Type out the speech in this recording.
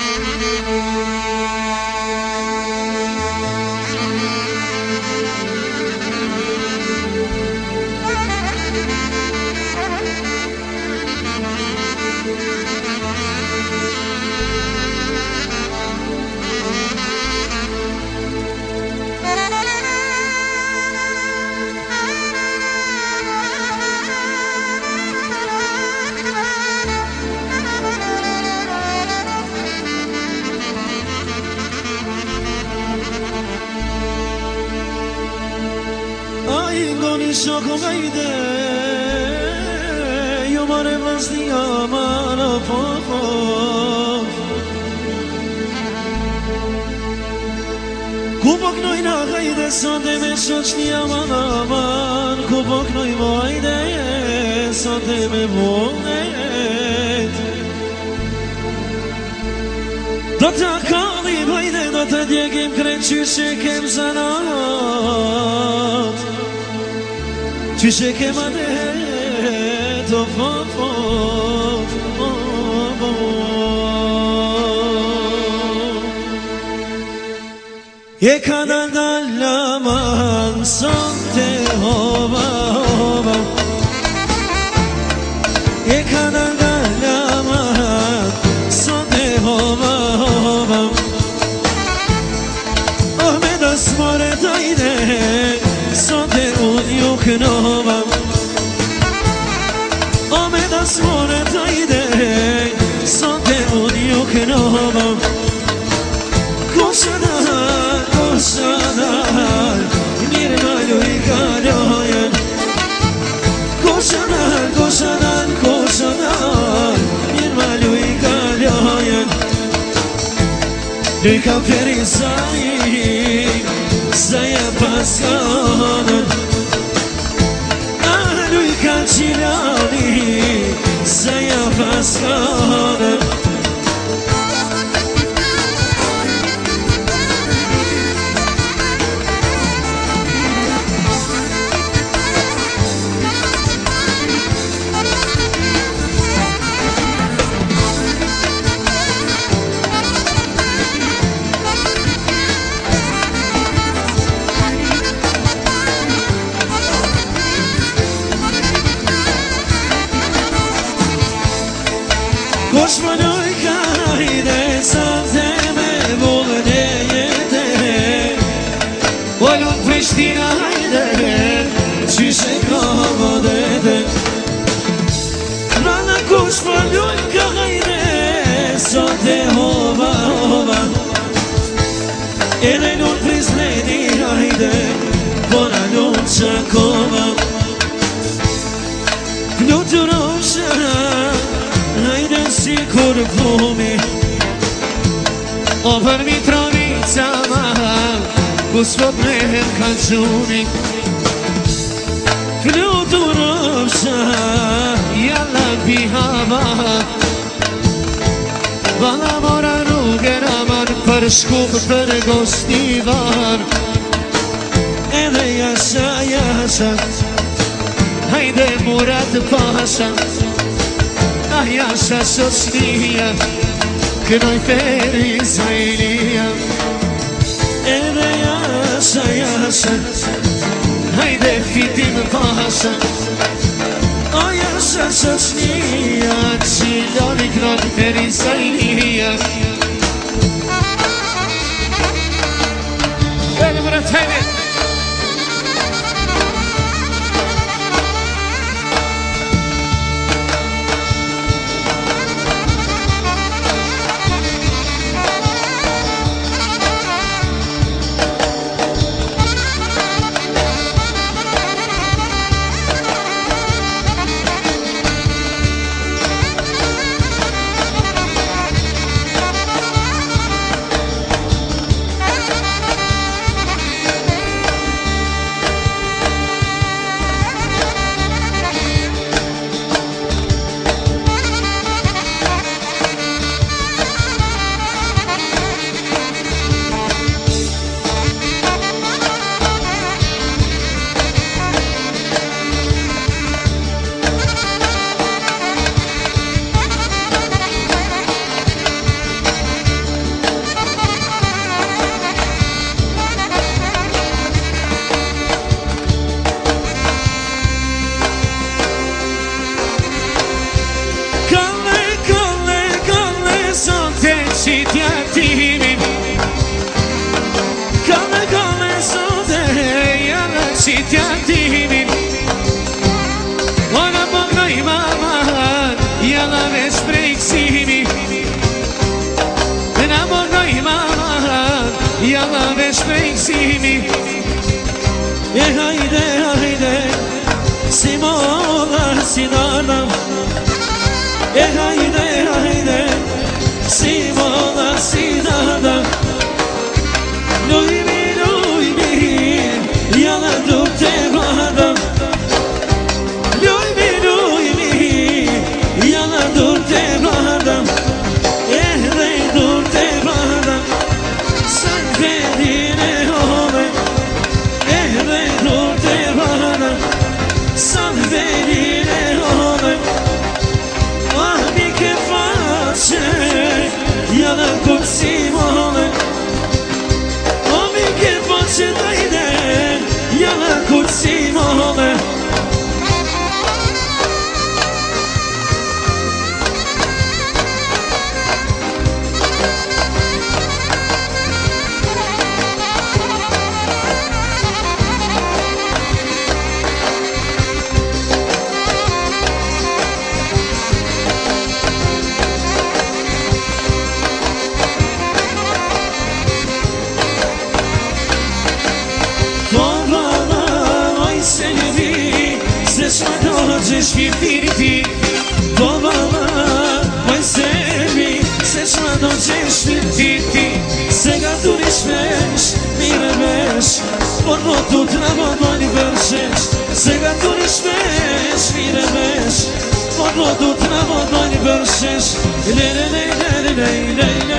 شاکو غیده یوماره وزنی آمانا پاپا کوبک نوی نا غیده ساده می شچنی آمان کوبک نوی وایده ساده می بوید دوتا کالی بایده دوتا دیگیم کرنچی شکم زنات چیشه که منه تو فاف یک آدم دلمان سنته هوا یک آدم دلمان سنته هوا آمد اسمار دایده سنته اون یوکنام آمد اسمار دایده سنته اون یوکنام کوشدن کوشدن نیرمالوی کاراین کوشدن کوشدن کوشدن نیرمالوی کاراین نیکم فریسایی زیا پاسکانن آلوی کچیلانی زیا پاسکانن Koşmanı kayde sazeme bulde yede Olun Priştina hayde Çişe kavadede Rana koşmanı kayde sade hova hova Elin Prişledi hayde Bora çakova Vnuturuşa Hayde sikur plumi Over Mitrovicama Gospod meher kančuni Vnuturovša Jala bihava Vala mora rugeraman Prškup prgostivar Ede jaša jaša Hayde Murat Paşa Yaşa sosniya Kınay feri zayliya Ede yaşa yaşa Hayde fitim paşa O yaşa sosniya Çilan ikran feri zayliya Böyle Murat haydi jalla već preksimi na mornoj man, jalla već preksimi. Hayde hayde Simola sinanam. Hayde hayde Simola sinanam. Lujmi lujmi jalla duk te vadam. Lujmi lujmi jalla duk te vadam. Rej duk te vadam. San vedine hove. Rej duk te vadam. San vedine hove. Ah mi che face jalla duk Simone. Dajde, jalla kud Simone. Ti Bovala, moj sebi Srećna dođeš ti Sega turiš veš, mire veš Pod vodu travo dlani vršeš Sega turiš veš, mire veš Pod vodu travo dlani vršeš Le le le le le le le